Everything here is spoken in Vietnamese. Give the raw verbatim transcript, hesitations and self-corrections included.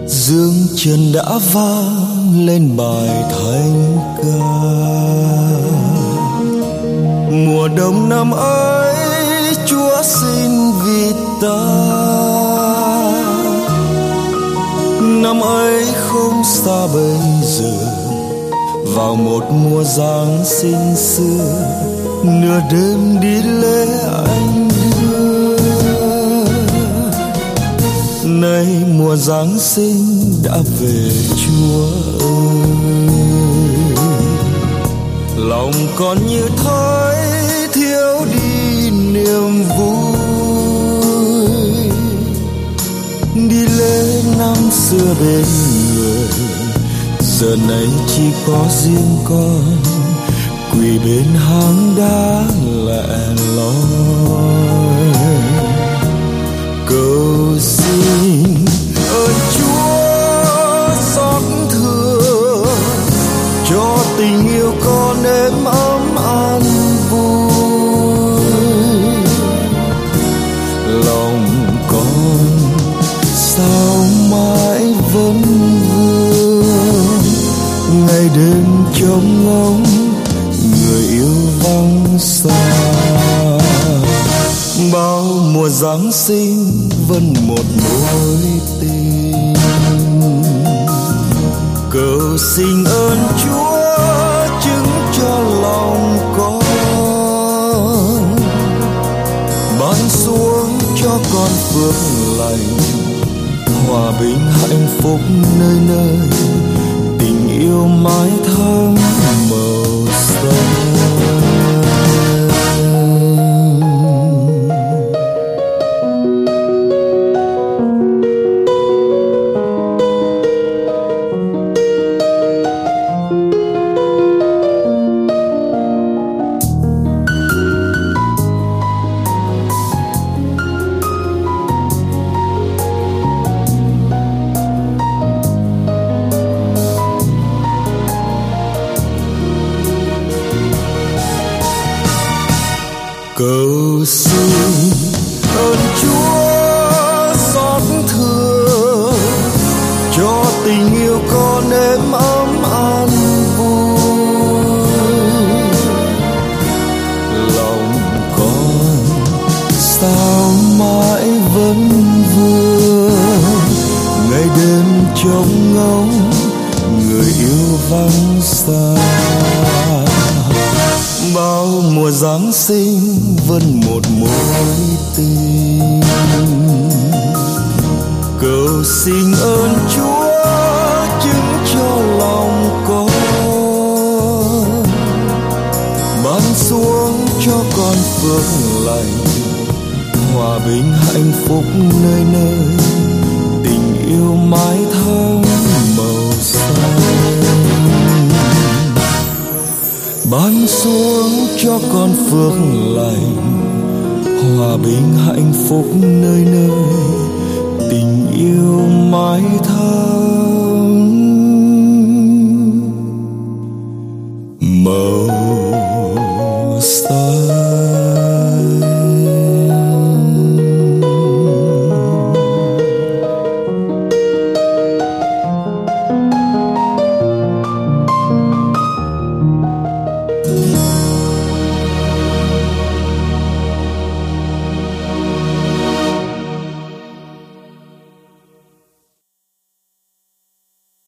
dương trần đã vang lên bài thánh ca. Mùa đông năm ấy Chúa sinh vì ta, năm ấy không xa bây giờ. Vào một mùa Giáng sinh xưa, nửa đêm đi lễ anh đưa. Nay mùa Giáng sinh đã về Chúa ơi, lòng còn như thấy thiếu đi niềm vui. Đi lễ năm xưa bên người, giờ này chỉ có riêng con quỳ bên hang đá lẻ loi. Cầu xin ơn Chúa xót thương, cho tình yêu con êm ấm an vui. Lòng con sao mãi vẫn vương, ngày đêm trông ngóng người yêu vắng xa. Bao mùa Giáng sinh vẫn một mối tình, cầu xin ơn Chúa chứng cho lòng con, ban xuống cho con phước lành, hòa bình hạnh phúc nơi nơi, tình yêu mãi thắm màu xanh. Cầu xin ơn Chúa xót thương, cho tình yêu con êm ấm an vui. Lòng con sao mãi vẫn vương, ngày đêm trông ngóng người yêu vắng xa. Bao mùa Giáng sinh vẫn một mối tình, cầu xin ơn Chúa chứng cho lòng con, ban xuống cho con phước lành, hòa bình hạnh phúc nơi nơi, tình yêu mãi thắm màu xanh. Ban xuống cho con phước lành, hòa bình hạnh phúc nơi nơi, tình yêu mãi thắm màu xanh.